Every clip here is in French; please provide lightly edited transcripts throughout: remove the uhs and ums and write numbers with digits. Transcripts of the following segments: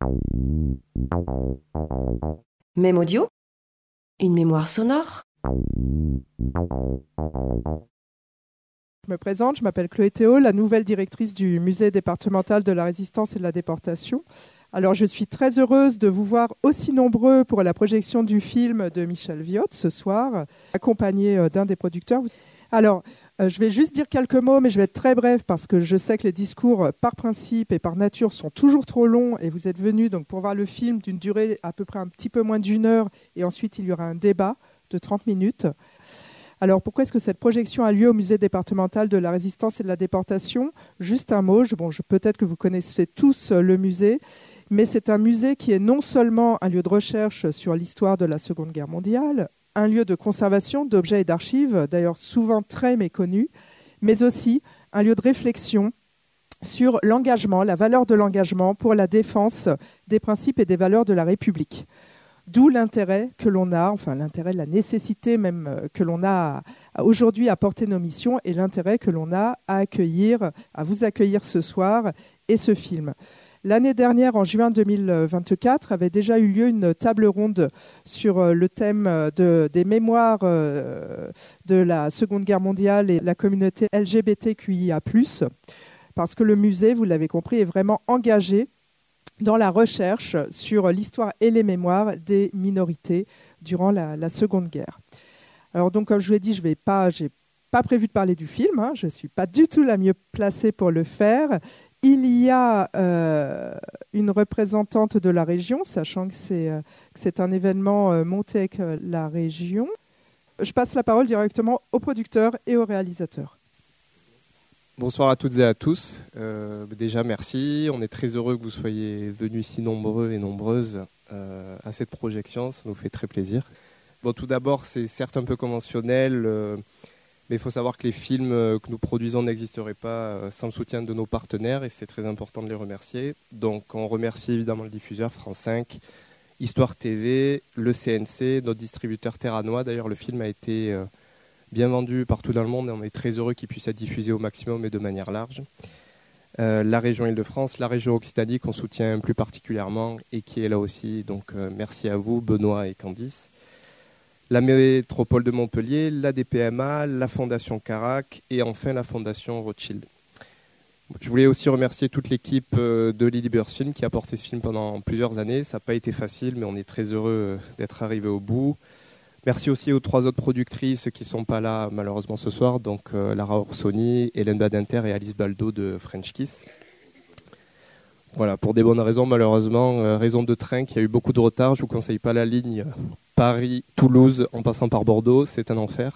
Même audio? Une mémoire sonore? Je me présente, je m'appelle Chloé Théo, la nouvelle directrice du musée départemental de la résistance et de la déportation. Alors je suis très heureuse de vous voir aussi nombreux pour la projection du film de Michel Viot ce soir, accompagné d'un des producteurs. Alors je vais juste dire quelques mots, mais je vais être très brève parce que je sais que les discours par principe et par nature sont toujours trop longs et vous êtes venus donc pour voir le film d'une durée à peu près un petit peu moins d'1 heure et ensuite il y aura un débat de 30 minutes. Alors, pourquoi est-ce que cette projection a lieu au musée départemental de la résistance et de la déportation? Juste un mot, peut-être que vous connaissez tous le musée, mais c'est un musée qui est non seulement un lieu de recherche sur l'histoire de la Seconde Guerre mondiale, un lieu de conservation d'objets et d'archives, d'ailleurs souvent très méconnus, mais aussi un lieu de réflexion sur l'engagement, la valeur de l'engagement pour la défense des principes et des valeurs de la République. D'où l'intérêt que l'on a, enfin l'intérêt, la nécessité même que l'on a aujourd'hui à porter nos missions et l'intérêt que l'on a à vous accueillir ce soir et ce film. L'année dernière, en juin 2024, avait déjà eu lieu une table ronde sur le thème des mémoires de la Seconde Guerre mondiale et la communauté LGBTQIA+, parce que le musée, vous l'avez compris, est vraiment engagé dans la recherche sur l'histoire et les mémoires des minorités durant la Seconde Guerre. Alors donc, comme je vous l'ai dit, je n'ai pas prévu de parler du film, je ne suis pas du tout la mieux placée pour le faire. Il y a une représentante de la région, sachant que c'est un événement monté avec la région. Je passe la parole directement au producteur et au réalisateur. Bonsoir à toutes et à tous. Déjà, merci. On est très heureux que vous soyez venus si nombreux et nombreuses à cette projection. Ça nous fait très plaisir. Bon, tout d'abord, c'est certes un peu conventionnel, mais il faut savoir que les films que nous produisons n'existeraient pas sans le soutien de nos partenaires et c'est très important de les remercier. Donc, on remercie évidemment le diffuseur France 5, Histoire TV, le CNC, notre distributeur Terranois. D'ailleurs, le film a été bien vendu partout dans le monde et on est très heureux qu'il puisse être diffusé au maximum et de manière large. La région Île-de-France, la région Occitanie qu'on soutient plus particulièrement et qui est là aussi. Donc merci à vous, Benoît et Candice. La métropole de Montpellier, la DPMA, la Fondation Carac et enfin la Fondation Rothschild. Je voulais aussi remercier toute l'équipe de Lily Birds Film qui a porté ce film pendant plusieurs années. Ça n'a pas été facile, mais on est très heureux d'être arrivé au bout. Merci aussi aux 3 autres productrices qui ne sont pas là malheureusement ce soir, donc Lara Orsoni, Hélène Badinter et Alice Baldo de French Kiss. Voilà, pour des bonnes raisons malheureusement, raison de train qui a eu beaucoup de retard. Je ne vous conseille pas la ligne Paris-Toulouse en passant par Bordeaux, c'est un enfer.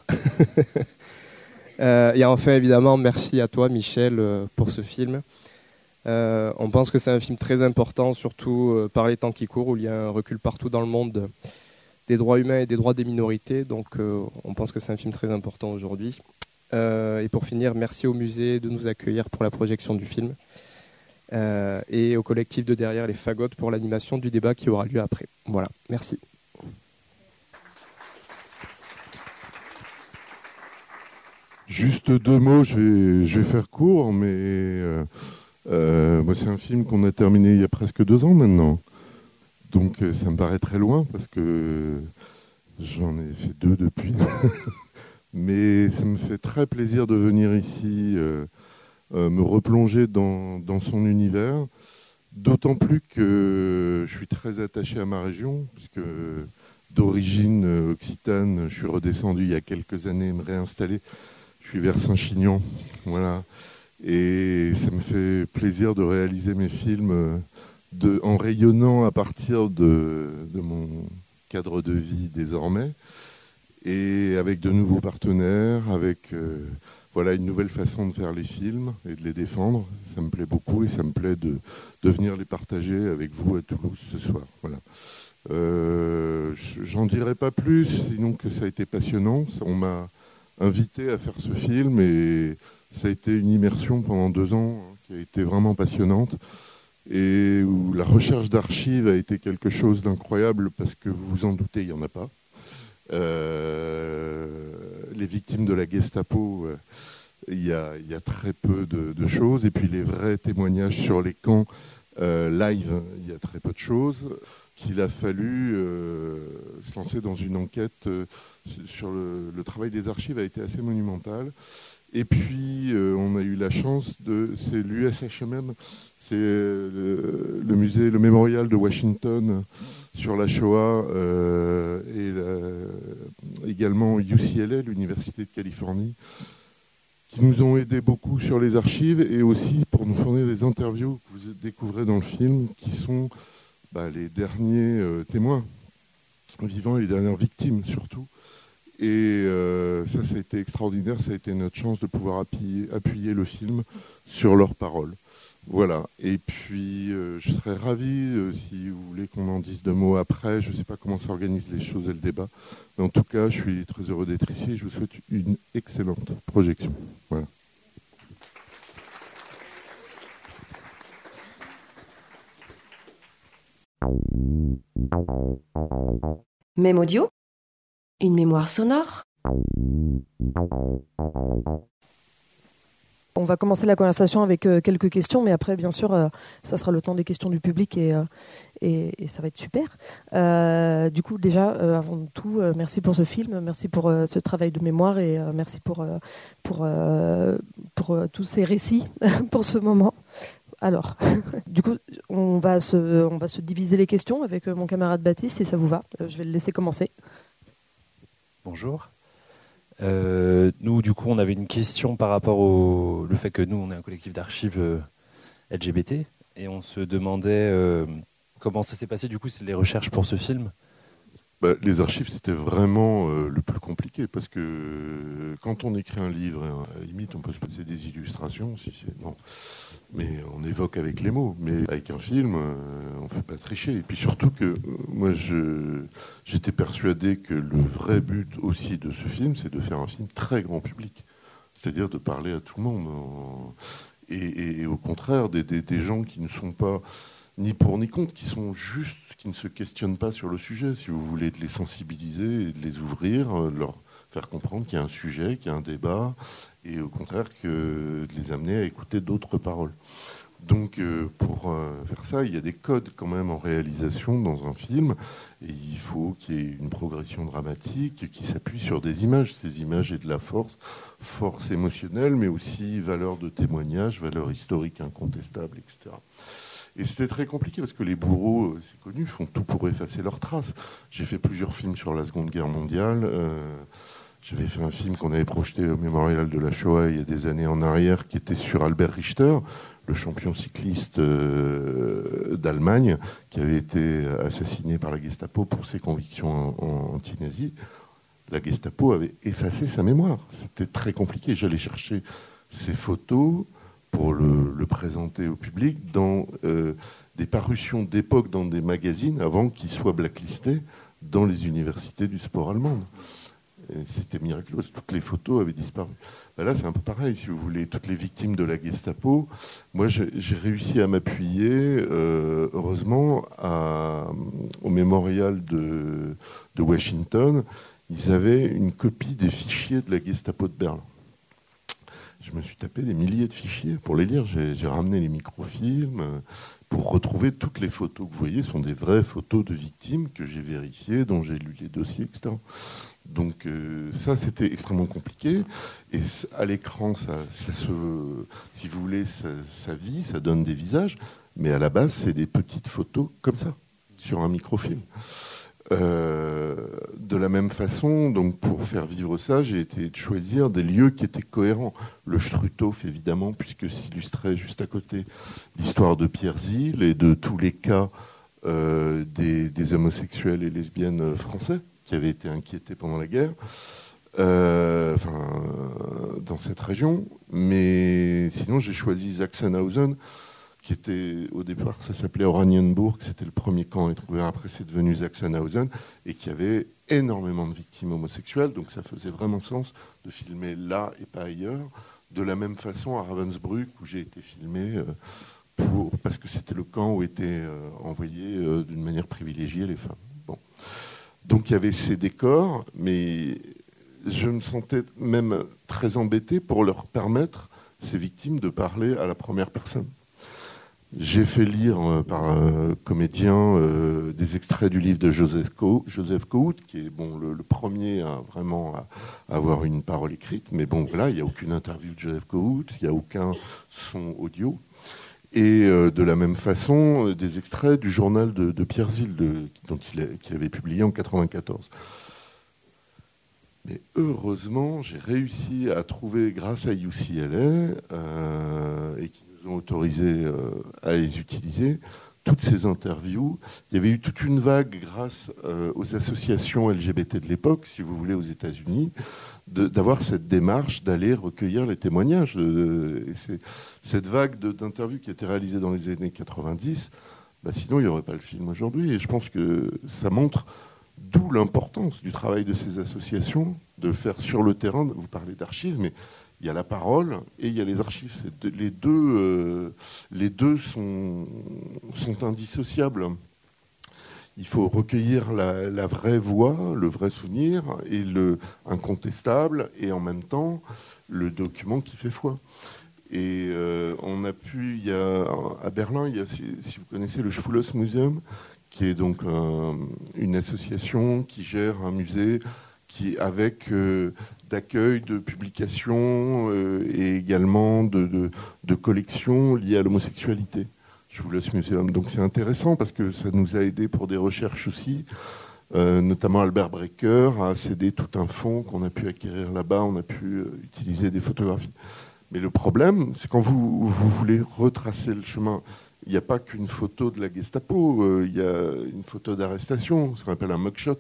Et enfin évidemment, merci à toi Michel pour ce film. On pense que c'est un film très important, surtout par les temps qui courent, où il y a un recul partout dans le monde des droits humains et des droits des minorités. Donc on pense que c'est un film très important aujourd'hui. Et pour finir, merci au musée de nous accueillir pour la projection du film. Et au collectif de Derrière les Fagottes pour l'animation du débat qui aura lieu après. Voilà, merci. Juste 2 mots, je vais faire court, mais c'est un film qu'on a terminé il y a presque 2 ans maintenant. Donc ça me paraît très loin parce que j'en ai fait 2 depuis. Mais ça me fait très plaisir de venir ici me replonger dans son univers. D'autant plus que je suis très attaché à ma région, puisque d'origine occitane, je suis redescendu il y a quelques années me réinstaller. Je suis vers Saint-Chinian, voilà. Et ça me fait plaisir de réaliser mes films en rayonnant à partir de mon cadre de vie désormais, et avec de nouveaux partenaires, avec une nouvelle façon de faire les films et de les défendre. Ça me plaît beaucoup et ça me plaît de venir les partager avec vous à Toulouse ce soir. Voilà. J'en dirai pas plus, sinon que ça a été passionnant. On m'a invité à faire ce film et ça a été une immersion pendant 2 ans qui a été vraiment passionnante et où la recherche d'archives a été quelque chose d'incroyable parce que vous vous en doutez, il n'y en a pas. Les victimes de la Gestapo, il y a très peu de choses, et puis les vrais témoignages sur les camps, live, il y a très peu de choses, qu'il a fallu se lancer dans une enquête sur le travail des archives a été assez monumental. Et puis, on a eu la chance c'est l'USHMM, c'est le musée, le mémorial de Washington sur la Shoah, et également UCLA, l'Université de Californie, qui nous ont aidés beaucoup sur les archives et aussi pour nous fournir des interviews que vous découvrez dans le film, qui sont les derniers témoins vivants et les dernières victimes surtout. Et ça a été extraordinaire, ça a été notre chance de pouvoir appuyer le film sur leurs paroles. Voilà, et puis je serais ravi, si vous voulez qu'on en dise 2 mots après, je ne sais pas comment s'organisent les choses et le débat, mais en tout cas, je suis très heureux d'être ici et je vous souhaite une excellente projection. Voilà. Même audio, une mémoire sonore. On va commencer la conversation avec quelques questions, mais après, bien sûr, ça sera le temps des questions du public et ça va être super. Du coup, déjà, avant tout, merci pour ce film, merci pour ce travail de mémoire et merci pour tous ces récits, pour ce moment. Alors, du coup, on va se diviser les questions avec mon camarade Baptiste, si ça vous va. Je vais le laisser commencer. Bonjour. Nous, du coup, on avait une question par rapport au fait que nous, on est un collectif d'archives LGBT, et on se demandait comment ça s'est passé, du coup, c'est les recherches pour ce film. Les archives, c'était vraiment le plus compliqué, parce que quand on écrit un livre, à la limite, on peut se passer des illustrations, non. Mais on évoque avec les mots. Mais avec un film, on ne fait pas tricher. Et puis surtout que moi, j'étais persuadé que le vrai but aussi de ce film, c'est de faire un film très grand public. C'est-à-dire de parler à tout le monde. Et au contraire, des gens qui ne sont pas ni pour ni contre, qui sont juste, qui ne se questionnent pas sur le sujet. Si vous voulez, de les sensibiliser et de les ouvrir, leur faire comprendre qu'il y a un sujet, qu'il y a un débat, et au contraire que de les amener à écouter d'autres paroles. Donc pour faire ça, il y a des codes quand même en réalisation dans un film, et il faut qu'il y ait une progression dramatique qui s'appuie sur des images. Ces images aient de la force émotionnelle, mais aussi valeur de témoignage, valeur historique incontestable, etc. Et c'était très compliqué parce que les bourreaux, c'est connu, font tout pour effacer leurs traces. J'ai fait plusieurs films sur la Seconde Guerre mondiale. J'avais fait un film qu'on avait projeté au Mémorial de la Shoah il y a des années en arrière, qui était sur Albert Richter, le champion cycliste d'Allemagne, qui avait été assassiné par la Gestapo pour ses convictions anti-nazis. La Gestapo avait effacé sa mémoire. C'était très compliqué. J'allais chercher ces photos pour le présenter au public dans des parutions d'époque dans des magazines avant qu'il soit blacklisté dans les universités du sport allemande. Et c'était miraculeux, toutes les photos avaient disparu. Là, c'est un peu pareil, si vous voulez, toutes les victimes de la Gestapo. Moi, j'ai réussi à m'appuyer, heureusement, au mémorial de Washington. Ils avaient une copie des fichiers de la Gestapo de Berlin. Je me suis tapé des milliers de fichiers pour les lire. J'ai ramené les microfilms pour retrouver toutes les photos que vous voyez. Ce sont des vraies photos de victimes que j'ai vérifiées, dont j'ai lu les dossiers, etc. Donc ça, c'était extrêmement compliqué. Et à l'écran, si vous voulez, ça vit, ça donne des visages. Mais à la base, c'est des petites photos comme ça, sur un microfilm. De la même façon, donc pour faire vivre ça, j'ai été de choisir des lieux qui étaient cohérents. Le Struthof, évidemment, puisque s'illustrait juste à côté l'histoire de Pierre Zille et de tous les cas des homosexuels et lesbiennes français qui avaient été inquiétés pendant la guerre, dans cette région. Mais sinon, j'ai choisi Sachsenhausen, qui était, au départ, ça s'appelait Oranienburg, c'était le premier camp à être ouvert, après c'est devenu Sachsenhausen, et qui avait énormément de victimes homosexuelles, donc ça faisait vraiment sens de filmer là et pas ailleurs. De la même façon, à Ravensbrück, où j'ai été filmé, parce que c'était le camp où étaient envoyées d'une manière privilégiée les femmes. Bon. Donc il y avait ces décors, mais je me sentais même très embêté pour leur permettre, ces victimes, de parler à la première personne. J'ai fait lire par comédien des extraits du livre de Joseph Kohut, qui est le premier à vraiment avoir une parole écrite. Mais bon, voilà, il n'y a aucune interview de Joseph Kohut, il n'y a aucun son audio. Et de la même façon, des extraits du journal de Pierre Zilde, qu'il avait publié en 1994. Mais heureusement, j'ai réussi à trouver, grâce à UCLA, et qui nous ont autorisé à les utiliser, toutes ces interviews. Il y avait eu toute une vague grâce aux associations LGBT de l'époque, si vous voulez, aux États-Unis, d'avoir cette démarche d'aller recueillir les témoignages. Et c'est cette vague d'interviews qui a été réalisée dans les années 90, sinon il n'y aurait pas le film aujourd'hui. Et je pense que ça montre d'où l'importance du travail de ces associations, de le faire sur le terrain. Vous parlez d'archives, mais il y a la parole et il y a les archives. Les deux sont indissociables. Il faut recueillir la vraie voix, le vrai souvenir, et le incontestable, et en même temps le document qui fait foi. Et on a pu, à Berlin, il y a, si vous connaissez le Schwules Museum, qui est donc une association qui gère un musée avec d'accueil, de publications et également de collections liées à l'homosexualité. Schwules Museum. Donc c'est intéressant parce que ça nous a aidés pour des recherches aussi. Notamment Albert Brecker a cédé tout un fonds qu'on a pu acquérir là-bas. On a pu utiliser des photographies. Mais le problème, c'est quand vous voulez retracer le chemin. Il n'y a pas qu'une photo de la Gestapo, il y a une photo d'arrestation, ce qu'on appelle un mugshot.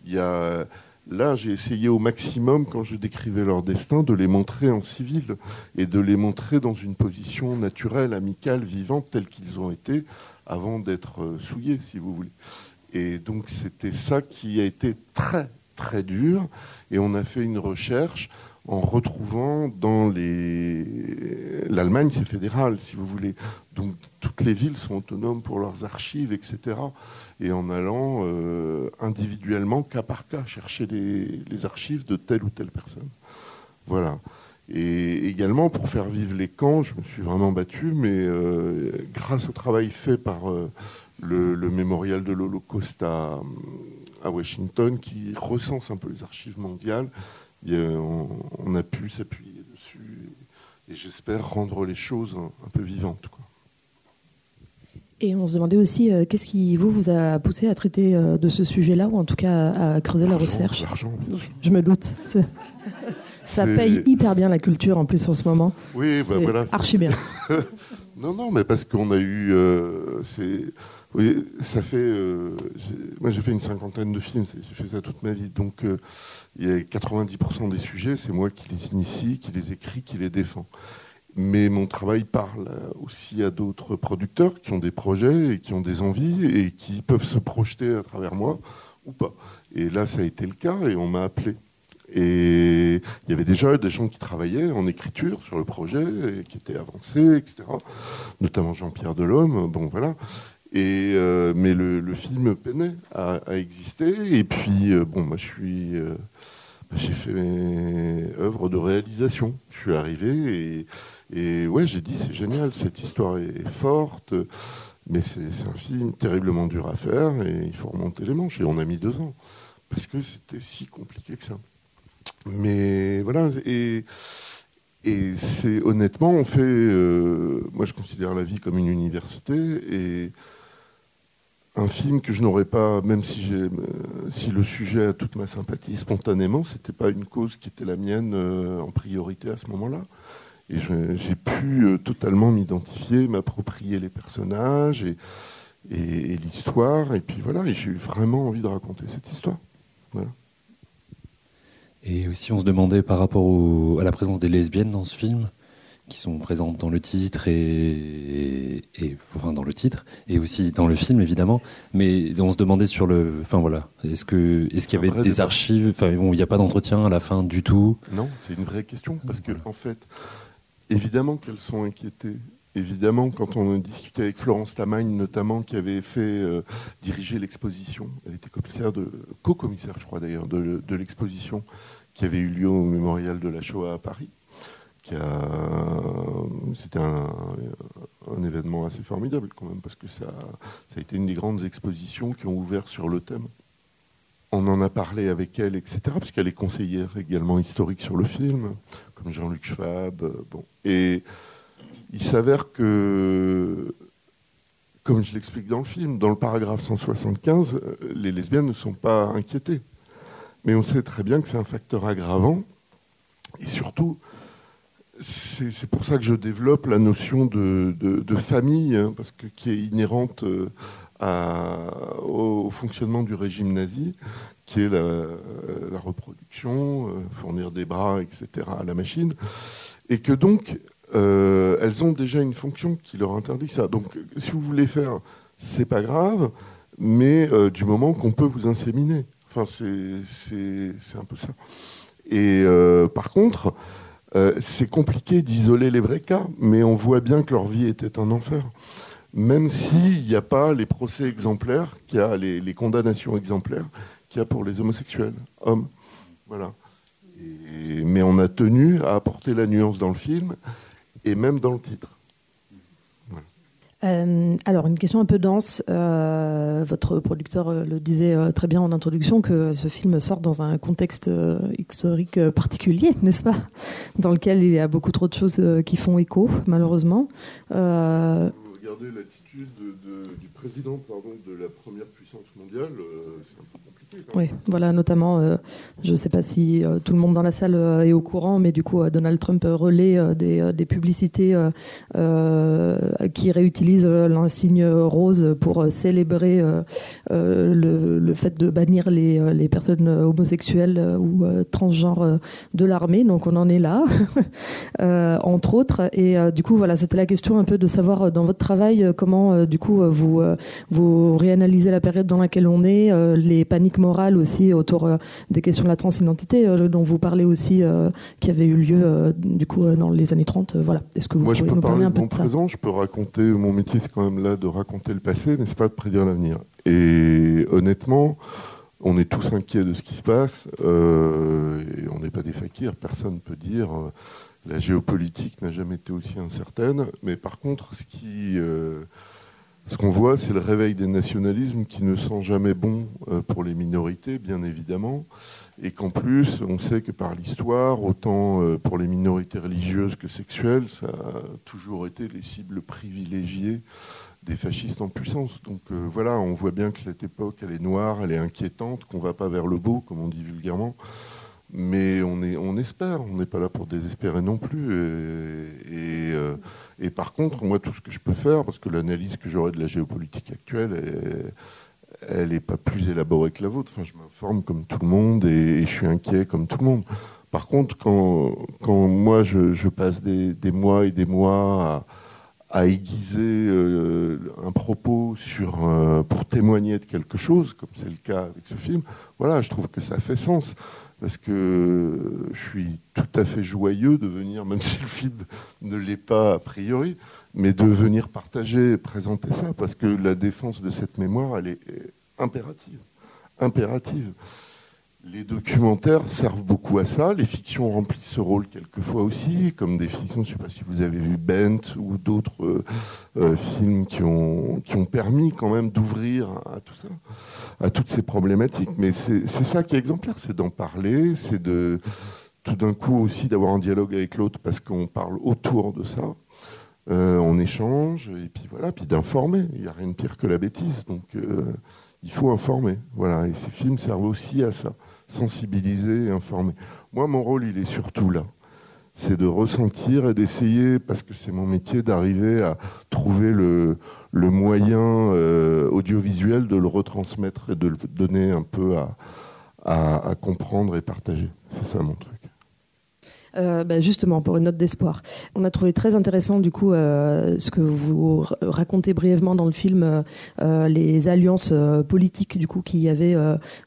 Là, j'ai essayé au maximum, quand je décrivais leur destin, de les montrer en civil et de les montrer dans une position naturelle, amicale, vivante, telle qu'ils ont été avant d'être souillés, si vous voulez. Et donc, c'était ça qui a été très, très dur. Et on a fait une recherche en retrouvant dans l'Allemagne, c'est fédéral, si vous voulez. Donc, toutes les villes sont autonomes pour leurs archives, etc. Et en allant individuellement, cas par cas, chercher les archives de telle ou telle personne. Voilà. Et également, pour faire vivre les camps, je me suis vraiment battu, mais grâce au travail fait par le mémorial de l'Holocauste à Washington, qui recense un peu les archives mondiales, on a pu s'appuyer dessus et j'espère rendre les choses un peu vivantes, quoi. Et on se demandait aussi, qu'est-ce qui vous a poussé à traiter de ce sujet-là, ou en tout cas à creuser la recherche ? L'argent. Je me doute. Ça paye hyper bien la culture en plus en ce moment. Oui, voilà. Archi bien. Non, mais parce qu'on a eu... oui, ça fait... moi, j'ai fait une 50aine de films, j'ai fait ça toute ma vie. Donc, il y a 90% des sujets, c'est moi qui les initie, qui les écris, qui les défends. Mais mon travail parle aussi à d'autres producteurs qui ont des projets et qui ont des envies et qui peuvent se projeter à travers moi ou pas. Et là, ça a été le cas et on m'a appelé. Et il y avait déjà des gens qui travaillaient en écriture sur le projet et qui étaient avancés, etc. Notamment Jean-Pierre Delhomme. Bon, voilà. Mais le film peinait à exister. Et puis, moi, j'ai fait mes œuvres de réalisation. Je suis arrivé et ouais, j'ai dit, c'est génial, cette histoire est forte, mais c'est un film terriblement dur à faire et il faut remonter les manches. Et on a mis 2 ans, parce que c'était si compliqué que ça. Mais voilà, et c'est honnêtement, on fait... moi, je considère la vie comme une université, et un film que je n'aurais pas, même si le sujet a toute ma sympathie spontanément, c'était pas une cause qui était la mienne en priorité à ce moment-là. Et j'ai pu totalement m'identifier, m'approprier les personnages et l'histoire. Et puis voilà, et j'ai eu vraiment envie de raconter cette histoire. Voilà. Et aussi, on se demandait par rapport à la présence des lesbiennes dans ce film, qui sont présentes dans le titre enfin dans le titre et aussi dans le film évidemment. Mais on se demandait sur le, enfin voilà, est-ce qu'il y avait des archives, enfin il n'y a pas d'entretien à la fin du tout. Non, c'est une vraie question parce que en fait, évidemment qu'elles sont inquiétées. Évidemment, quand on a discuté avec Florence Tamagne, notamment, qui avait fait diriger l'exposition, elle était co-commissaire, je crois d'ailleurs, de l'exposition qui avait eu lieu au Mémorial de la Shoah à Paris, C'était un événement assez formidable quand même, parce que ça a été une des grandes expositions qui ont ouvert sur le thème. On en a parlé avec elle, etc., parce qu'elle est conseillère également historique sur le film, comme Jean-Luc Schwab. Et il s'avère que, comme je l'explique dans le film, dans le paragraphe 175, les lesbiennes ne sont pas inquiétées. Mais on sait très bien que c'est un facteur aggravant. Et surtout, c'est pour ça que je développe la notion de famille, hein, parce que qui est inhérente au fonctionnement du régime nazi, qui est la reproduction, fournir des bras, etc. à la machine, et que donc elles ont déjà une fonction qui leur interdit ça. Donc, si vous voulez faire, c'est pas grave, mais du moment qu'on peut vous inséminer. Enfin, c'est un peu ça. Et par contre, c'est compliqué d'isoler les vrais cas, mais on voit bien que leur vie était un enfer. Même s'il n'y a pas les procès exemplaires, qu'il y a les condamnations exemplaires qu'il y a pour les homosexuels, hommes. Voilà. Mais on a tenu à apporter la nuance dans le film, et même dans le titre. Alors, une question un peu dense. Votre producteur le disait très bien en introduction que ce film sort dans un contexte historique particulier, n'est-ce pas ? Dans lequel il y a beaucoup trop de choses qui font écho, malheureusement. Regardez l'attitude du président de la première puissance mondiale, c'est un peu compliqué. Oui, voilà, notamment, je ne sais pas si tout le monde dans la salle est au courant, mais du coup, Donald Trump relaie des publicités qui réutilisent l'insigne rose pour célébrer le fait de bannir les personnes homosexuelles ou transgenres de l'armée. Donc, on en est là, entre autres. Et du coup, voilà, c'était la question un peu de savoir dans votre travail comment, du coup, vous réanalysez la période dans laquelle on est, les paniques morales aussi autour des questions de la transidentité dont vous parlez aussi, qui avait eu lieu du coup dans les années 30. Voilà. Est-ce que vous pouvez nous parler un peu de ça ? Présent, je peux raconter, mon métier c'est quand même là de raconter le passé, mais c'est pas de prédire l'avenir. Et honnêtement, on est tous inquiets de ce qui se passe, et on n'est pas des fakirs, personne ne peut dire la géopolitique n'a jamais été aussi incertaine, mais par contre, ce qu'on voit, c'est le réveil des nationalismes qui ne sont jamais bons pour les minorités, bien évidemment, et qu'en plus, on sait que par l'histoire, autant pour les minorités religieuses que sexuelles, ça a toujours été les cibles privilégiées des fascistes en puissance. Donc voilà, on voit bien que cette époque, elle est noire, elle est inquiétante, qu'on ne va pas vers le beau, comme on dit vulgairement. Mais on espère, on n'est pas là pour désespérer non plus. Et par contre, moi, tout ce que je peux faire, parce que l'analyse que j'aurai de la géopolitique actuelle, elle n'est pas plus élaborée que la vôtre. Enfin, je m'informe comme tout le monde et je suis inquiet comme tout le monde. Par contre, quand moi, je passe des mois et des mois à aiguiser un propos pour témoigner de quelque chose, comme c'est le cas avec ce film, voilà, je trouve que ça fait sens. Parce que je suis tout à fait joyeux de venir, même si le film ne l'est pas a priori, mais de venir partager et présenter ça, parce que la défense de cette mémoire, elle est impérative. Impérative. Les documentaires servent beaucoup à ça, les fictions remplissent ce rôle quelquefois aussi, comme des fictions, je ne sais pas si vous avez vu Bent ou d'autres films qui ont permis quand même d'ouvrir à tout ça, à toutes ces problématiques. Mais c'est ça qui est exemplaire, c'est d'en parler, c'est de tout d'un coup aussi d'avoir un dialogue avec l'autre parce qu'on parle autour de ça, on échange, et puis voilà, puis d'informer. Il n'y a rien de pire que la bêtise, donc il faut informer. Voilà, et ces films servent aussi à ça. Sensibiliser et informer. Moi, mon rôle, il est surtout là. C'est de ressentir et d'essayer, parce que c'est mon métier, d'arriver à trouver le moyen audiovisuel de le retransmettre et de le donner un peu à comprendre et partager. C'est ça mon truc. Justement, pour une note d'espoir. On a trouvé très intéressant, du coup, ce que vous racontez brièvement dans le film, les alliances politiques, du coup, qu'il y avait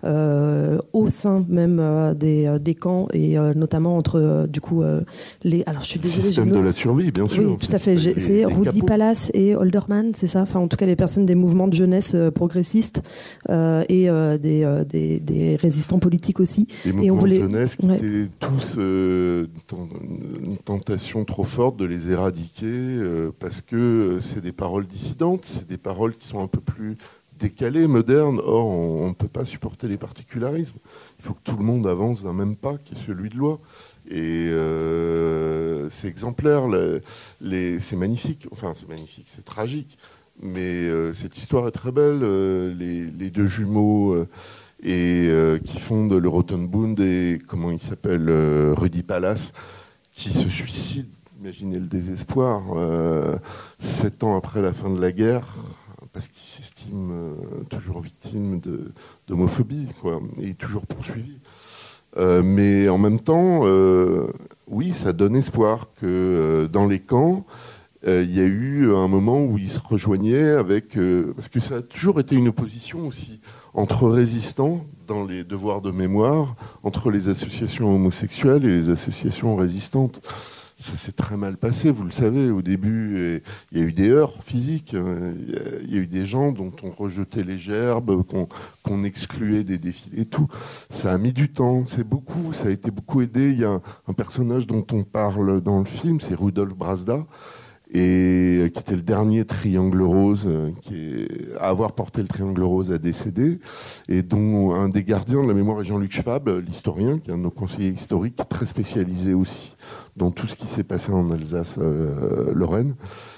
au sein même des camps, et notamment entre, du coup, les... Alors, je suis désolée... Système de la survie, bien sûr. Oui, tout à fait. C'est Rudi Pallas et Holderman, c'est ça ? Enfin, en tout cas, les personnes des mouvements de jeunesse progressistes et des résistants politiques aussi. Les mouvements de jeunesse qui étaient tous... une tentation trop forte de les éradiquer parce que c'est des paroles dissidentes, c'est des paroles qui sont un peu plus décalées, modernes. Or, on ne peut pas supporter les particularismes. Il faut que tout le monde avance d'un même pas, qui est celui de loi. Et c'est exemplaire, c'est magnifique. Enfin, c'est magnifique, c'est tragique. Mais cette histoire est très belle. Les deux jumeaux qui fondent le Rotenbund et, comment il s'appelle, Rudy Pallas, qui se suicide. Imaginez le désespoir. 7 ans après la fin de la guerre, parce qu'il s'estime toujours victime d'homophobie, quoi, et toujours poursuivi. Mais en même temps, oui, ça donne espoir que dans les camps, il y a eu un moment où ils se rejoignaient parce que ça a toujours été une opposition aussi entre résistants dans les devoirs de mémoire, entre les associations homosexuelles et les associations résistantes. Ça s'est très mal passé, vous le savez, au début. Il y a eu des heurts physiques, il y a eu des gens dont on rejetait les gerbes, qu'on excluait des défilés et tout. Ça a mis du temps, ça a été beaucoup aidé. Il y a un personnage dont on parle dans le film, c'est Rudolf Brazda, et qui était le dernier triangle rose à avoir porté le triangle rose à décéder, et dont un des gardiens de la mémoire est Jean-Luc Schwab, l'historien, qui est un de nos conseillers historiques, très spécialisé aussi dans tout ce qui s'est passé en Alsace-Lorraine.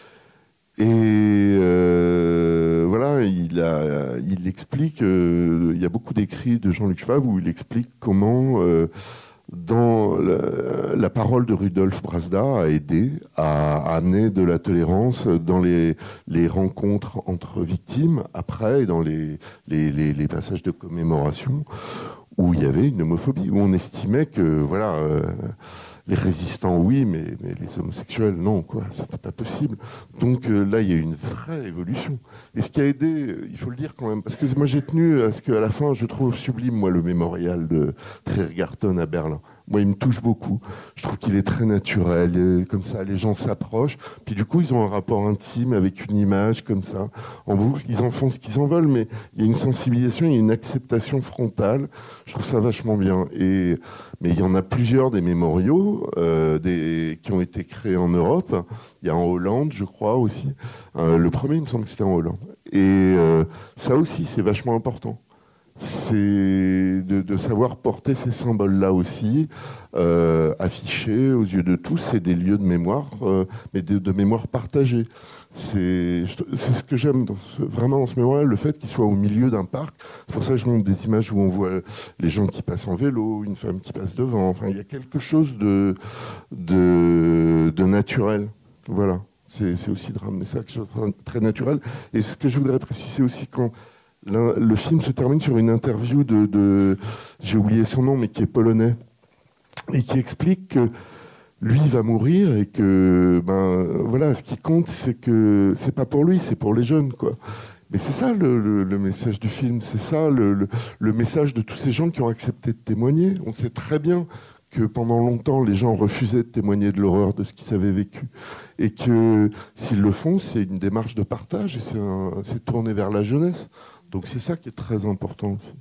Et voilà, il explique, il y a beaucoup d'écrits de Jean-Luc Schwab où il explique comment dans la parole de Rudolf Brazda a aidé à amener de la tolérance dans les rencontres entre victimes, après, dans les passages de commémoration, où il y avait une homophobie, où on estimait que, voilà, les résistants, oui, mais les homosexuels, non, quoi, c'était pas possible. Donc là, il y a eu une vraie évolution. Et ce qui a aidé, il faut le dire quand même, parce que moi j'ai tenu à ce qu'à la fin, je trouve sublime, moi, le mémorial de Tiergarten à Berlin. Moi, il me touche beaucoup. Je trouve qu'il est très naturel, comme ça, les gens s'approchent, puis du coup, ils ont un rapport intime avec une image, comme ça, en boucle, ils en font ce qu'ils en veulent, mais il y a une sensibilisation, il y a une acceptation frontale. Je trouve ça vachement bien. Mais il y en a plusieurs des mémoriaux qui ont été créés en Europe. Il y a en Hollande, je crois, aussi. Le premier, il me semble que c'était en Hollande. Et ça aussi, c'est vachement important. C'est de savoir porter ces symboles-là aussi, affichés aux yeux de tous. C'est des lieux de mémoire, mais de mémoire partagée. C'est ce que j'aime vraiment dans ce mémoire, le fait qu'il soit au milieu d'un parc. C'est pour ça que je montre des images où on voit les gens qui passent en vélo, une femme qui passe devant. Enfin, il y a quelque chose de naturel. Voilà. C'est aussi de ramener ça, quelque chose de très naturel. Et ce que je voudrais préciser aussi, quand le film se termine sur une interview j'ai oublié son nom, mais qui est polonais, et qui explique que lui va mourir et que voilà, ce qui compte, c'est que c'est pas pour lui, c'est pour les jeunes, quoi. Mais c'est ça le message du film, c'est ça le message de tous ces gens qui ont accepté de témoigner. On sait très bien que pendant longtemps, les gens refusaient de témoigner de l'horreur de ce qu'ils avaient vécu. Et que s'ils le font, c'est une démarche de partage et c'est tourné vers la jeunesse. Donc c'est ça qui est très important aussi.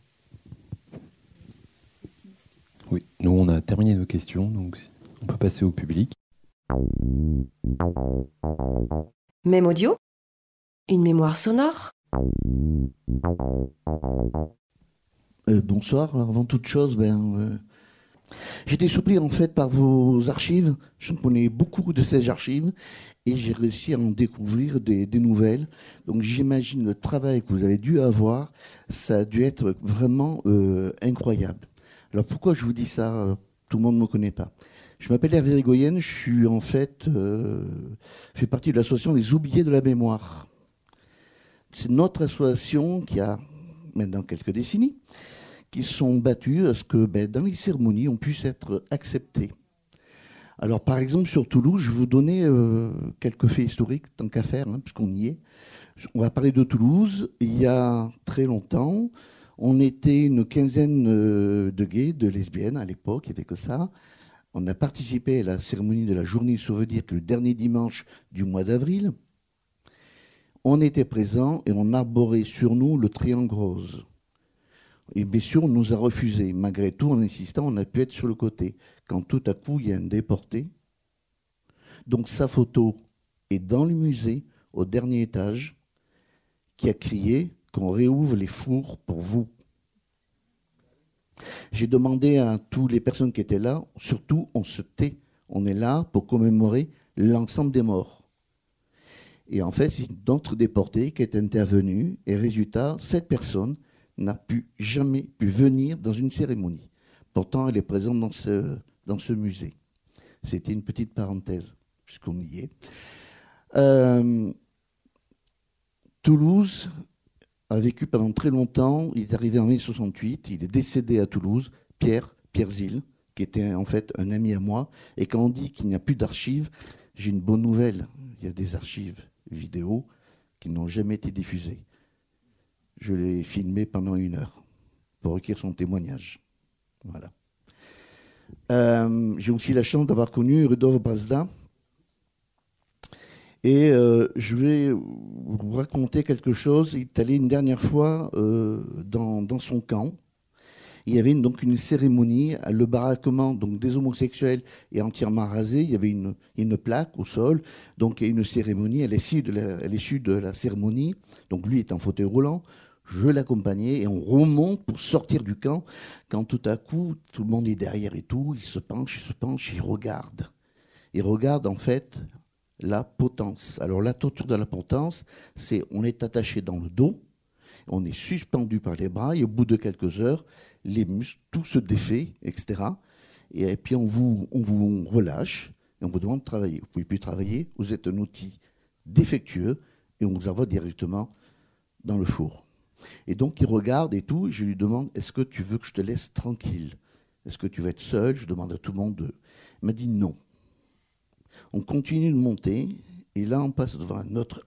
Oui, nous on a terminé nos questions, donc on peut passer au public. Même audio? Une mémoire sonore? Bonsoir. Alors, avant toute chose, j'étais surpris en fait par vos archives. Je connais beaucoup de ces archives et j'ai réussi à en découvrir des nouvelles. Donc j'imagine le travail que vous avez dû avoir, ça a dû être vraiment incroyable. Alors pourquoi je vous dis ça? Tout le monde ne me connaît pas. Je m'appelle Hervé Rigoyen, je suis en fait fais partie de l'association des oubliés de la mémoire. C'est notre association qui a maintenant quelques décennies qui sont battus à ce que dans les cérémonies, on puisse être acceptés. Alors, par exemple, sur Toulouse, je vais vous donner quelques faits historiques, tant qu'à faire, puisqu'on y est. On va parler de Toulouse. Il y a très longtemps, on était une quinzaine de gays, de lesbiennes à l'époque, il n'y avait que ça. On a participé à la cérémonie de la journée souvenir, que le dernier dimanche du mois d'avril. On était présents et on arborait sur nous le triangle rose. Et bien sûr, on nous a refusé. Malgré tout, en insistant, on a pu être sur le côté. Quand tout à coup, il y a un déporté. Donc sa photo est dans le musée, au dernier étage, qui a crié qu'on réouvre les fours pour vous. J'ai demandé à toutes les personnes qui étaient là, surtout, on se tait. On est là pour commémorer l'ensemble des morts. Et en fait, c'est une autre déportée qui est intervenue. Et résultat, cette personne n'a jamais pu venir dans une cérémonie. Pourtant, elle est présente dans ce musée. C'était une petite parenthèse, puisqu'on y est. Toulouse a vécu pendant très longtemps. Il est arrivé en mai 68. Il est décédé à Toulouse. Pierre Zille, qui était en fait un ami à moi. Et quand on dit qu'il n'y a plus d'archives, j'ai une bonne nouvelle. Il y a des archives vidéo qui n'ont jamais été diffusées. Je l'ai filmé pendant 1 heure pour recueillir son témoignage. Voilà. J'ai aussi la chance d'avoir connu Rudolf Brazda. Et je vais vous raconter quelque chose. Il est allé une dernière fois dans son camp. Il y avait donc une cérémonie, le baraquement donc, des homosexuels est entièrement rasé. Il y avait une plaque au sol. Donc il y a une cérémonie. À l'issue de la cérémonie, donc lui est en fauteuil roulant. Je l'accompagnais et on remonte pour sortir du camp. Quand tout à coup, tout le monde est derrière et tout, il se penche, il regarde. Il regarde en fait la potence. Alors la torture de la potence, c'est on est attaché dans le dos, on est suspendu par les bras et au bout de quelques heures, les muscles, tout se défait, etc. Et puis on vous relâche et on vous demande de travailler. Vous ne pouvez plus travailler, vous êtes un outil défectueux et on vous envoie directement dans le four. Et donc il regarde et tout, et je lui demande, est-ce que tu veux que je te laisse tranquille? Est-ce que tu vas être seul? Je demande à tout le monde. Il m'a dit non. On continue de monter, et là on passe devant un autre...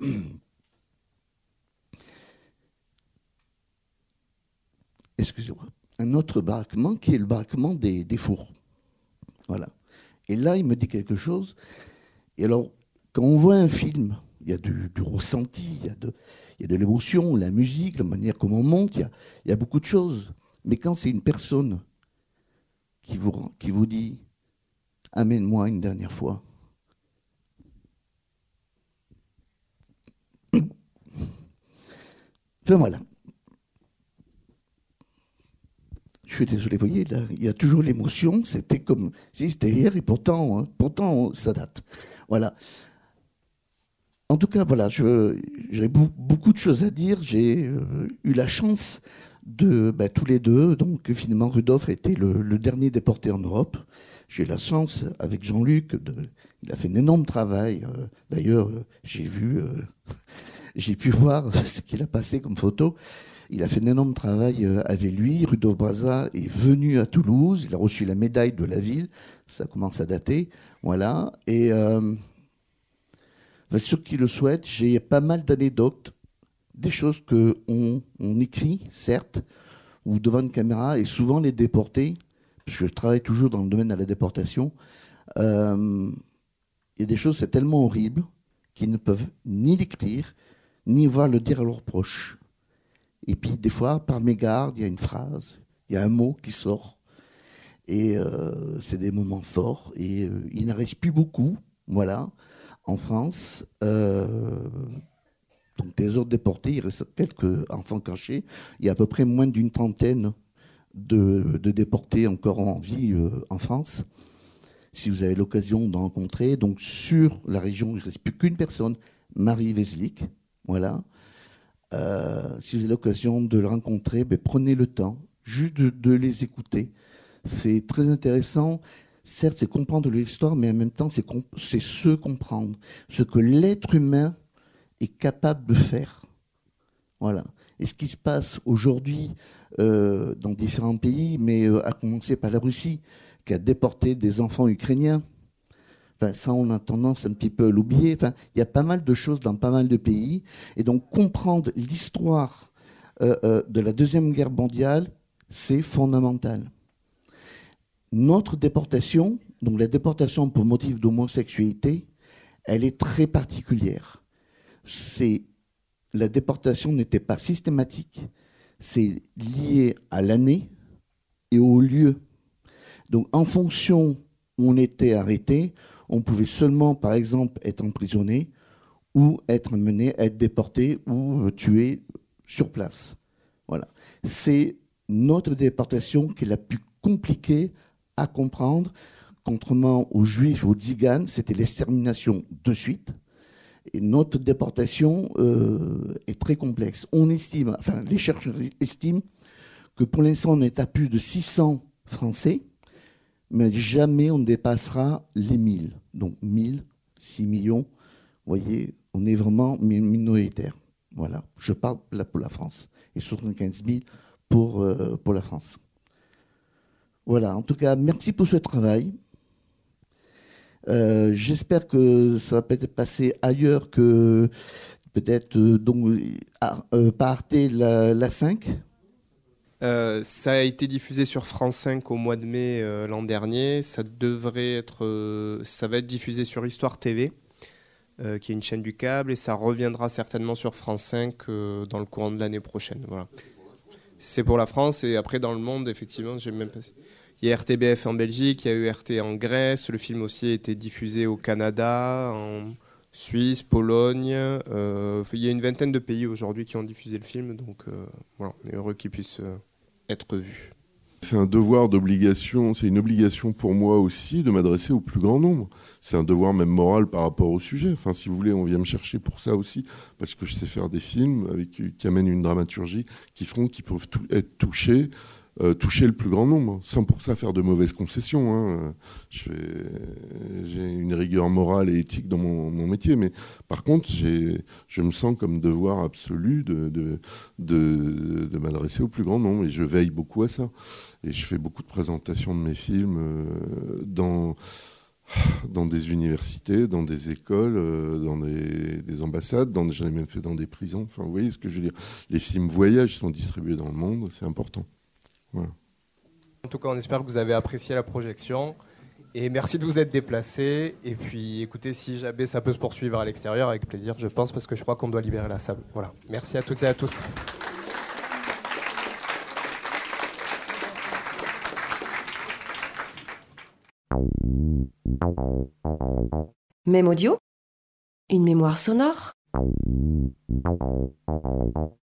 Excusez-moi. Un autre baraquement qui est le baraquement des fours. Voilà. Et là, il me dit quelque chose. Et alors, quand on voit un film, il y a du ressenti, il y a de l'émotion, la musique, la manière comme on monte, il y a beaucoup de choses. Mais quand c'est une personne qui vous dit « Amène-moi une dernière fois », enfin voilà. Je suis désolé, vous voyez, là, il y a toujours l'émotion. C'était comme si c'était hier et pourtant, ça date. Voilà. En tout cas, voilà, j'ai beaucoup de choses à dire. J'ai eu la chance de tous les deux. Donc, finalement, Rudolf a été le dernier déporté en Europe. J'ai eu la chance, avec Jean-Luc, il a fait un énorme travail. D'ailleurs, j'ai pu voir ce qu'il a passé comme photo. Il a fait un énorme travail avec lui. Rudolf Brazda est venu à Toulouse. Il a reçu la médaille de la ville. Ça commence à dater. Voilà. Et ceux qui le souhaitent, j'ai pas mal d'anecdotes, des choses qu'on écrit, certes, ou devant une caméra, et souvent les déportés, parce que je travaille toujours dans le domaine de la déportation, il y a des choses, c'est tellement horrible qu'ils ne peuvent ni l'écrire, ni voir le dire à leurs proches. Et puis, des fois, par mégarde, il y a une phrase, il y a un mot qui sort. Et c'est des moments forts. Et il n'en reste plus beaucoup, voilà, en France. Donc, des autres déportés, il reste quelques enfants cachés. Il y a à peu près moins d'une trentaine de déportés encore en vie en France. Si vous avez l'occasion d'en rencontrer. Donc, sur la région, il ne reste plus qu'une personne, Marie Veslick, voilà. Si vous avez l'occasion de le rencontrer, prenez le temps juste de les écouter. C'est très intéressant. Certes, c'est comprendre l'histoire, mais en même temps, c'est se comprendre. Ce que l'être humain est capable de faire. Voilà. Et ce qui se passe aujourd'hui dans différents pays, mais à commencer par la Russie, qui a déporté des enfants ukrainiens. Enfin, ça, on a tendance un petit peu à l'oublier. Enfin, il y a pas mal de choses dans pas mal de pays. Et donc, comprendre l'histoire de la Deuxième Guerre mondiale, c'est fondamental. Notre déportation, donc la déportation pour motif d'homosexualité, elle est très particulière. La déportation n'était pas systématique. c'est lié à l'année et au lieu. Donc, en fonction où on était arrêté, on pouvait seulement, par exemple, être emprisonné ou être mené, être déporté ou tué sur place. Voilà. C'est notre déportation qui est la plus compliquée à comprendre. Contrairement aux Juifs, aux Tziganes, c'était l'extermination de suite. Et notre déportation est très complexe. On estime, enfin les chercheurs estiment que pour l'instant on est à plus de 600 Français, mais jamais on ne dépassera les 1000. Donc 1000, 6 millions, vous voyez, on est vraiment minoritaire. Voilà, je parle là pour la France. Et 75 000 pour la France. Voilà, en tout cas, merci pour ce travail. J'espère que ça va peut-être passer ailleurs que peut-être par Arte la 5. Ça a été diffusé sur France 5 au mois de mai l'an dernier. Ça va être diffusé sur Histoire TV, qui est une chaîne du câble, et ça reviendra certainement sur France 5 dans le courant de l'année prochaine. Voilà. C'est pour la France, et après dans le monde, effectivement, j'ai même passé. Il y a RTBF en Belgique, il y a eu RT en Grèce, le film aussi a été diffusé au Canada, en Suisse, Pologne. Il y a une vingtaine de pays aujourd'hui qui ont diffusé le film, donc voilà, on est heureux qu'il puisse être vu. C'est un devoir d'obligation, c'est une obligation pour moi aussi de m'adresser au plus grand nombre. C'est un devoir même moral par rapport au sujet. Enfin, si vous voulez, on vient me chercher pour ça aussi, parce que je sais faire des films qui amènent une dramaturgie, qui peuvent être toucher le plus grand nombre, sans pour ça faire de mauvaises concessions. Hein. J'ai une rigueur morale et éthique dans mon métier, mais par contre, je me sens comme devoir absolu de m'adresser au plus grand nombre, et je veille beaucoup à ça. Et je fais beaucoup de présentations de mes films dans des universités, dans des écoles, dans des ambassades, j'en ai même fait dans des prisons. Enfin, vous voyez ce que je veux dire. Les films voyagent, sont distribués dans le monde, c'est important. Voilà. En tout cas, on espère que vous avez apprécié la projection. Et merci de vous être déplacés. Et puis, écoutez, si jamais ça peut se poursuivre à l'extérieur, avec plaisir, je pense, parce que je crois qu'on doit libérer la salle. Voilà. Merci à toutes et à tous. Même audio, une mémoire sonore.